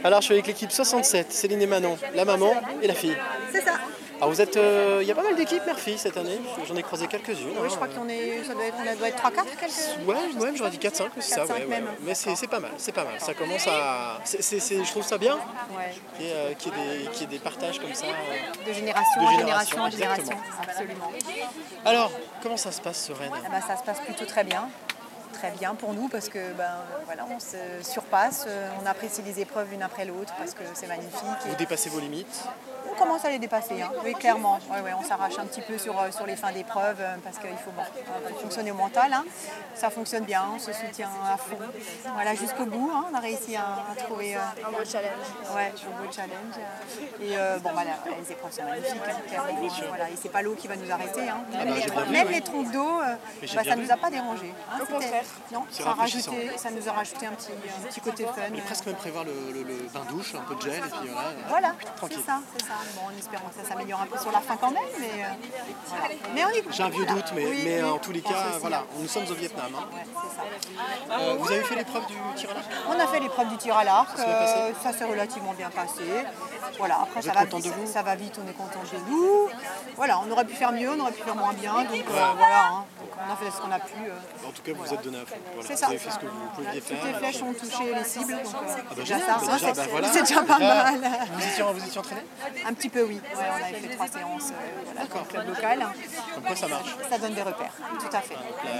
Alors je suis avec l'équipe 67, Céline et Manon, la maman et la fille. C'est ça. Alors vous êtes, il y a pas mal d'équipes mère-fille cette année, j'en ai croisé quelques-unes. Oui, je crois qu'on est, on doit être 3-4 quelques. Ouais, j'aurais dit 4-5, c'est ça, 4-5 même. Mais c'est pas mal, c'est pas mal. Ça commence à. Je trouve ça bien Ouais. qu'il y ait des partages comme ça. De génération en génération en exactement. génération. Absolument. Alors, comment ça se passe ce Rennes? Ah bah, ça se passe plutôt très bien. Très bien pour nous parce que voilà, on se surpasse, on apprécie les épreuves l'une après l'autre parce que c'est magnifique. Vous dépassez vos limites? On commence à les dépasser, hein. Oui, clairement. Ouais, on s'arrache un petit peu sur les fins d'épreuve parce qu'il faut fonctionner au mental. Hein. Ça fonctionne bien, on se soutient à fond. Voilà, jusqu'au bout, hein. On a réussi à trouver un beau challenge. Ouais, un beau challenge. Et les épreuves sont magnifiques, hein, clairement. Voilà, et c'est pas l'eau qui va nous arrêter. Hein. Même les trompes d'eau, ça ne nous a pas dérangé. Hein. Au contraire. Non, ça nous a rajouté un petit côté fun. On est presque même prévoir le bain-douche, un peu de gel, et puis voilà, tranquille. c'est ça. Bon, en espérant que ça s'améliore un peu sur la fin quand même, mais voilà. Mais on y J'ai un vieux doute, mais oui, en tous les cas, voilà, nous sommes au Vietnam. Hein. Ouais, c'est ça. Vous avez fait l'épreuve du tir à l'arc? On a fait l'épreuve du tir à l'arc, Ça ça s'est relativement bien passé. Voilà, après Vous êtes content de vous? ça va vite, on est content de nous. Voilà, on aurait pu faire mieux, on aurait pu faire moins bien, donc voilà, hein. Donc, on a fait ce qu'on a pu. En tout cas, vous êtes donné à fond. Voilà, C'est ça. vous avez fait ce que vous pouviez faire. Toutes les flèches ont touché les cibles, donc déjà génial, ça, voilà. c'est déjà pas mal. Vous étiez entraîné? Un petit peu, oui. Ouais, on avait fait 3 séances dans le club local. Comme quoi ça marche? Ça donne des repères, tout à fait.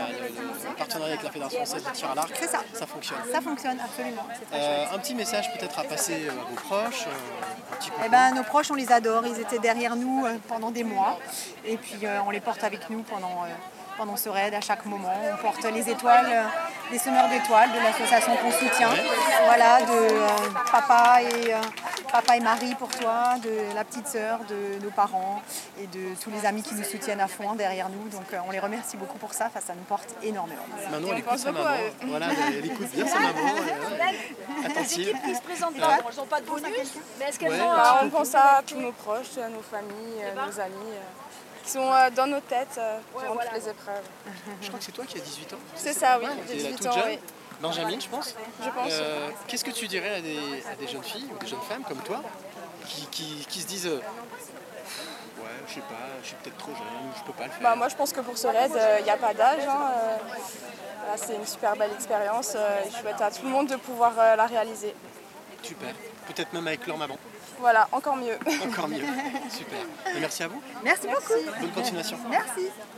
Le partenariat avec la Fédération française du tir à l'arc, C'est ça. ça fonctionne. Ça fonctionne, absolument. C'est très chouette. Un petit message peut-être à passer à vos proches, un petit coucou. Eh ben, nos proches, on les adore. Ils étaient derrière nous pendant des mois. Et puis, on les porte avec nous pendant ce raid à chaque moment. On porte les étoiles, les semeurs d'étoiles de l'association qu'on soutient. Voilà, de papa et Marie pour toi, de la petite sœur, de nos parents et de tous les amis qui nous soutiennent à fond derrière nous. Donc, on les remercie beaucoup pour ça. Enfin, ça nous porte énormément. Manon, elle écoute sa maman. Voilà, elle écoute bien sa maman. Attentive. Qui se présentent pas, elles n'ont pas de bonus, mais est-ce qu'elles ont... On pense à tous nos proches, à nos familles, nos amis, qui sont dans nos têtes durant toutes les épreuves. Je crois que c'est toi qui as 18 ans. C'est ça, oui. T'es J'ai la 18 toute ans, jeune. oui. Benjamin, je pense. Je pense. Qu'est-ce que tu dirais à des jeunes filles ou des jeunes femmes comme toi qui se disent ouais, je sais pas, je suis peut-être trop jeune, je peux pas le faire. Moi, je pense que pour ce raid, il n'y a pas d'âge. Hein, voilà, c'est une super belle expérience. Je souhaite à tout le monde de pouvoir la réaliser. Super. Peut-être même avec leur maman. Voilà, encore mieux. Encore mieux. Super. Et merci à vous. Merci beaucoup. Bonne continuation. Merci.